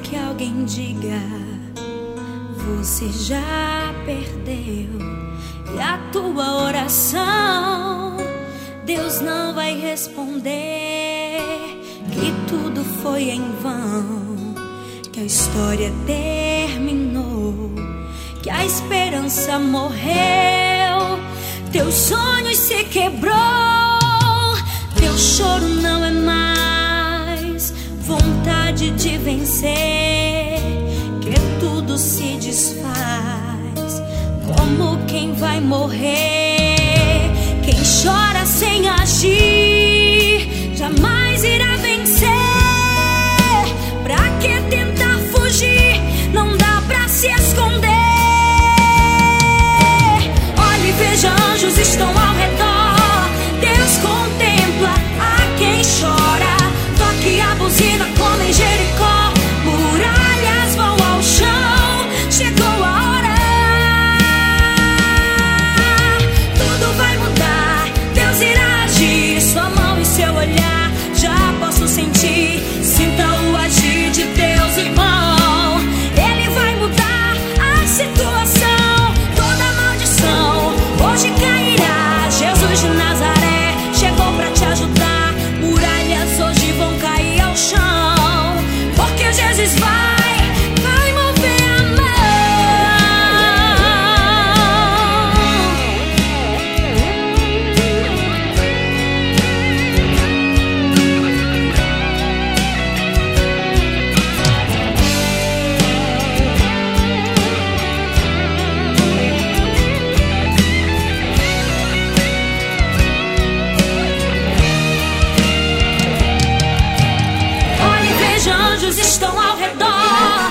que alguém diga: você já perdeu. E a tua oração Deus não vai responder, que tudo foi em vão, que a história terminou, que a esperança morreu, teus sonhos se quebrou, teu choro não é mais vontade de vencer, que tudo se desfaz como quem vai morrer. Quem chora sem agir jamais irá vencer. Pra que tentar fugir? Não dá pra se esconder. Olhe e veja, anjos estão ao redor. Deus contempla a quem chora. Toque a buzina como em Jericó. Muralhas vão ao chão. Chegou a hora. Tudo vai mudar. Deus irá agir. Sua mão e seu olhar já posso sentir. Sinta o agir de Deus, irmão. Ele vai mudar a situação. Toda maldição hoje cairá. Jesus de Nazaré chegou pra te ajudar. Muralhas hoje vão cair ao chão, porque Jesus vai mover a mão. Olhe e veja, anjos estão ao redor.